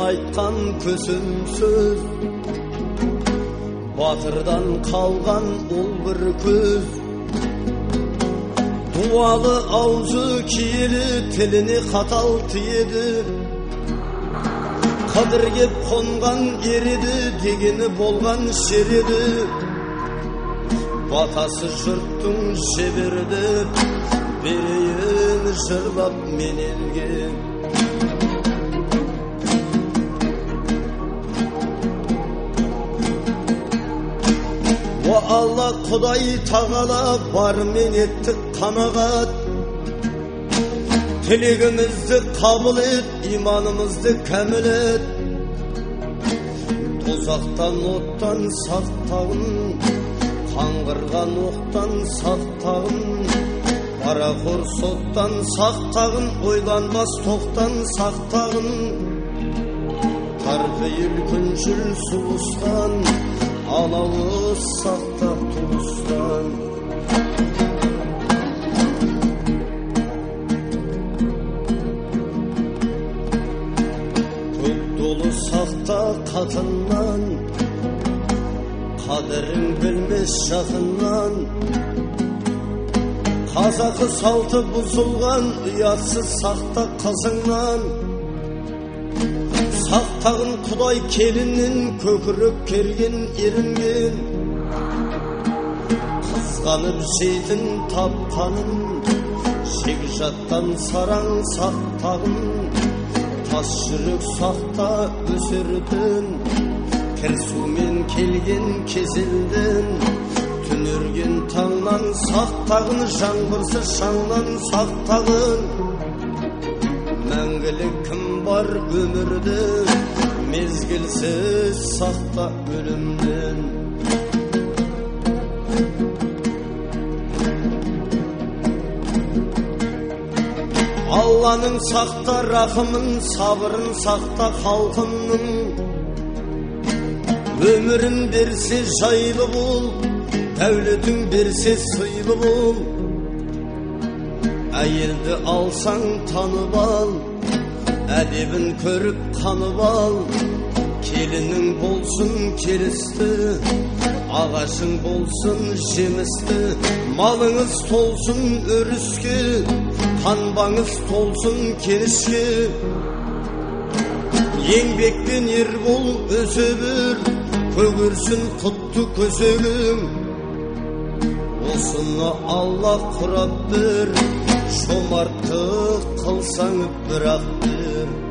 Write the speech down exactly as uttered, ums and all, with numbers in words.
айтқан көсем сөз, батырдан қалған ол бір көз. Дуалы аузы киелі, тіліне қатал тиеді. Қадыр кеп қонған ереді, дегені болған шереді. Батасы жұрттың жеберді, берейін жырлап мен елге. О Алла, Құдай тағала, бармен еттік қанағат. Тілегімізді қабыл ет, иманымызды кәміл ет. Тозақтан оттан сақтағын, қаңғырған оқтан сақтағын, парақор соттан сақтағын, ойланбас тоқтан сақтағын. Тарбейіл күншіл суыстан, алауыз сақтақ туыстан. Көк долы сақта қатыннан, қадірін білмес жақыннан. Қазақы салты бұзылған, ұятсыз сақта қызыңнан. Сақтағын Құдай келіннен, көкірек керген ерінген. Қызғанып жейтін тапқанын, жегжаттан сараң сақтағын. Тас жүрек сақта өсердін, кірсумен келген кезелден. Түнерген таңнан сақтағын, жаңбырсыз шаңнан сақтағын. Мәңгілік кім бар өмірді, мезгілсіз сақта өлімнен. Алланың сақта рахымын, сабырын сақта халқымның. Өмірін берсе жайлы бол, дәулетін берсе сыйлы бол. Әйелді алсаң танып ал, әдебін көріп қанып ал. Келінің болсын керісті, ағашың болсын жемісті. Малыңыз толсын өріске, қанбаңыз толсын кенішке. Еңбекпен ер бол өсе бір, көгерсін құтты көсегің. Осыны Алла құрап бір, жомарттық қылсаң бірақ бір.